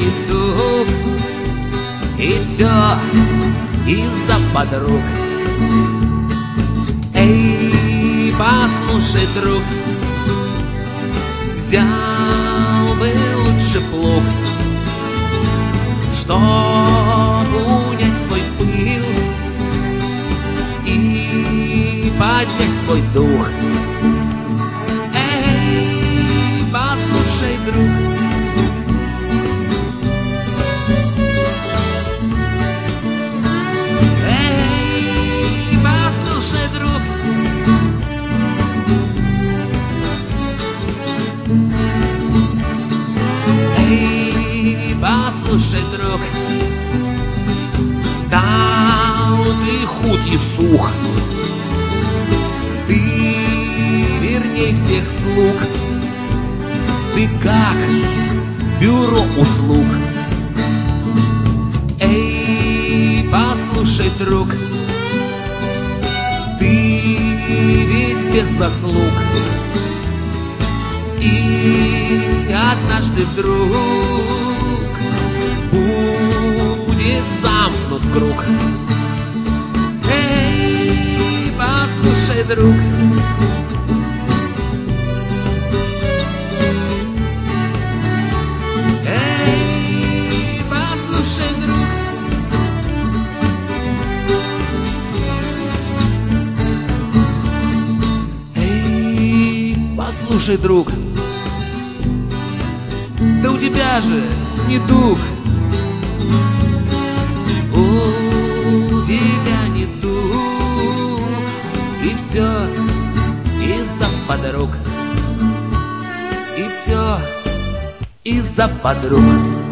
недуг, и все из-за подруг. Эй, послушай, друг, взял бы лучше плуг, чтоб унять свой пыл и поднять свой дух. Эй, послушай, друг, эй, послушай, друг, эй, послушай, друг, стал ты худ и сух, ты верней всех слуг, ты как бюро услуг. Эй, послушай, друг, ты ведь без заслуг, и однажды вдруг будет замкнут круг. Эй, послушай, друг, эй, послушай, друг, эй, послушай, друг, да у тебя же недуг, у тебя недуг, и все из-за подруг, и все из-за подруг.